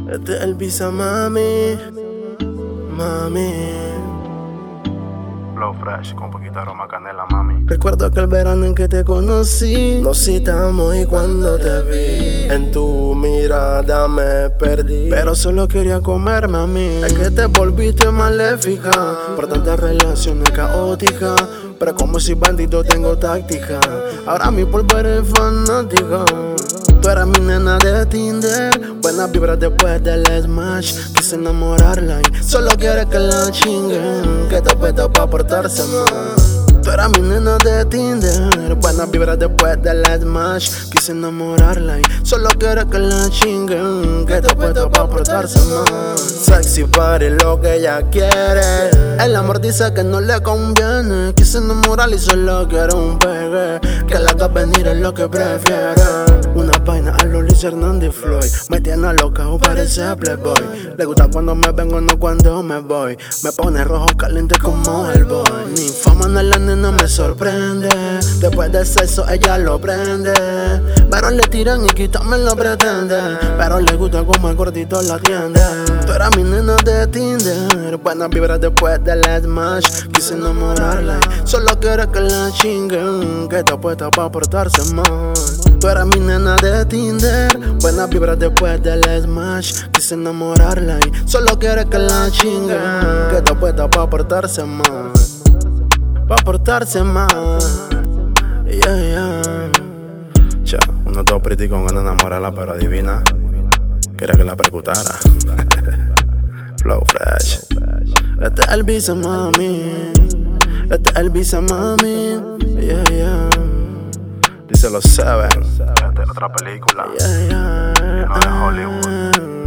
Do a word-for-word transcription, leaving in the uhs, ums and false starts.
Este es el visa, mami. Mami. Flow fresh con un poquito de aroma canela, mami. Recuerdo aquel verano en que te conocí. Nos citamos y cuando te vi, en tu mirada me perdí. Pero solo quería comerme a mí. Es que te volviste maléfica por tantas relaciones caóticas. Pero como si bandito tengo táctica. Ahora mi polvo eres fanática. Tú eras mi nena de Tinder. Buenas vibras después del smash. Quise enamorarla y solo quiere que la chinguen. Que te puesto pa' portarse más. Tú eras mi nena de Tinder. Buenas vibras después del smash. Quise enamorarla y solo quiere que la chinguen. Que te puesto pa' portarse más. Sexy party lo que ella quiere. El amor dice que no le conviene. Quise enamorarla y solo quiere un pegue. Que la haga venir es lo que prefiere. Una vaina a los Luis Hernández Floyd. Me tiene loca o parece playboy. Le gusta cuando me vengo, no cuando me voy. Me pone rojo caliente como el boy. Ni fama ni la nena me sorprende. Después del sexo ella lo prende. Pero le tiran y quitarme lo pretende. Pero le gusta como el gordito la atiende. Tú eras mi nena de Tinder. Buenas vibras después del smash. Quise enamorarla y solo quiere que la chinguen. Que está puesta pa' portarse mal. Tú eras mi nena de Tinder. Buenas vibras después del smash. Quise enamorarla y solo quiere que la chinguen. Que está puesta pa' portarse mal. Pa' portarse mal. Yeah, yeah. Cha, uno todo pretty con ganas de enamorarla, pero adivina, quería que la percutara. Flow fresh. Este es el visa, mami. Este es el visa, mami. Yeah, yeah. Dice los Seven, de otra película, Yeah, yeah. que no es Hollywood.